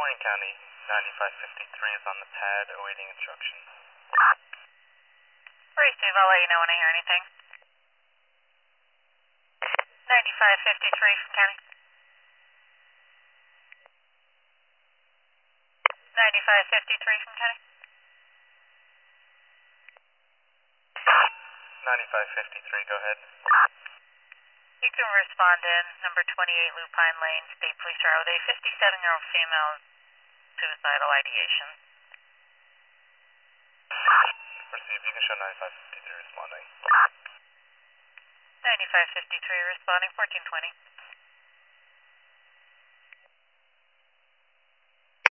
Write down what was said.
Corning County, 9553 is on the pad awaiting instructions. Sorry, Steve, I'll let you know when I hear anything. 9553 from County. 9553 from County. 9553, go ahead. You can respond in number 28 Lupine Lane, State Police are with a 57-year-old female suicidal ideation. Received, you can show 9553 responding. 9553 responding, 1420.